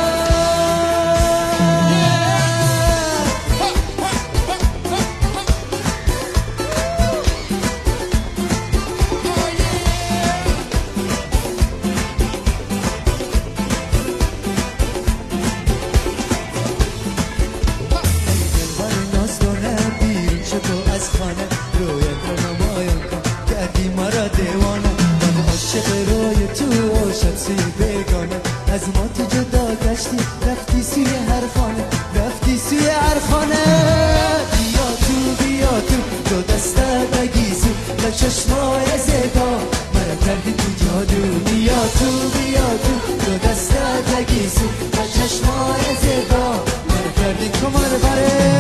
از ما تو جدا گشتی رفتی سوی هر خانه رفتی سوی هر خانه بیا تو دو دستت نگیزو و چشمای زیبا مرا کردی تو جادو بیا تو دو دستت نگیزو و چشمای زیبا مرا کردی کمر بره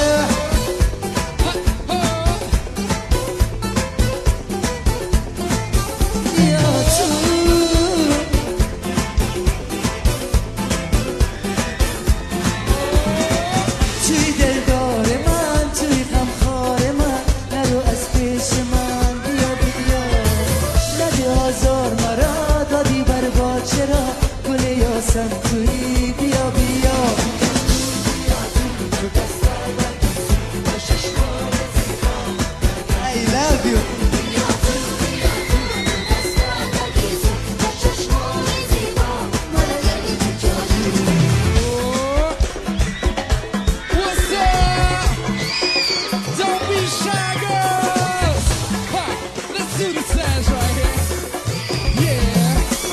توی بیا بیا I love you What's up? Don't be shy, girls. Let's do the dance right here. Yeah.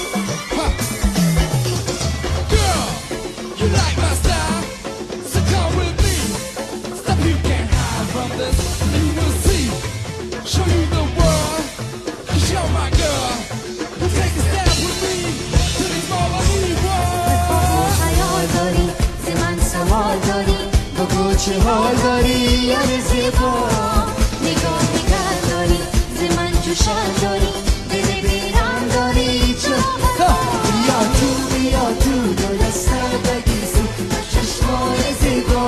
You like my style, so come with me. Stuff you can't hide from this, you will see. Show you the world, cause you're my girl. You take a step with me, to this all I need world. خیال داری، زی من سوال داری بگو چه حال داری یار زیبا نگاهی کر داری، زی من جوشن داری دل بیرم داری چه بیا تو دو دستت بگیزو چشمای زیبا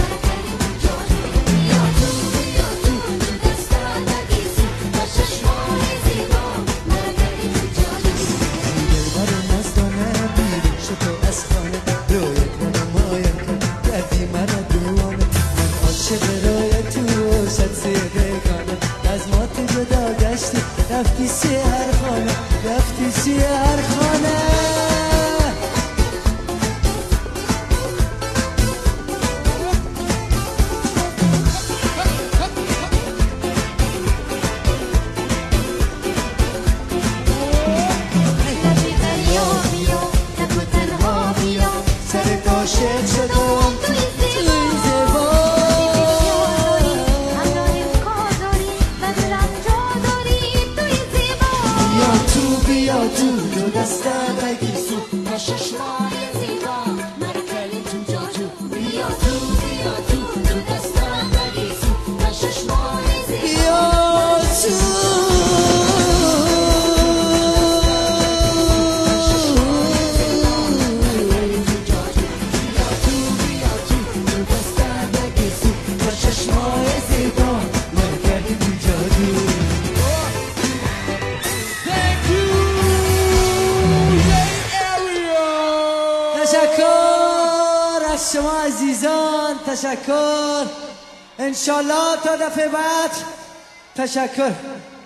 بیا تو دو دستت بگیزو و چشمای زیبا مرا کردی تو جادو دلبر مستانه بیرون شو تو از خانه روی کنم مایم کن کردی مرا دیوانه من عاشق روی تو شد سیغگانه از ما تو جدا گشتی رفتی سوی هر خانه رفتی سوی هر خانه عاشق شدم توی زیبا همراهیم کار داری و دلم جا داری توی زیبا بیا تو دو دستت بگیزو و چشمای زیبا مرا کردی تو جادو بیا تو دو دستت بگیزو و چشمای زیبا تشکر از شما عزیزان تشکر انشالله تا دفعه بعد تشکر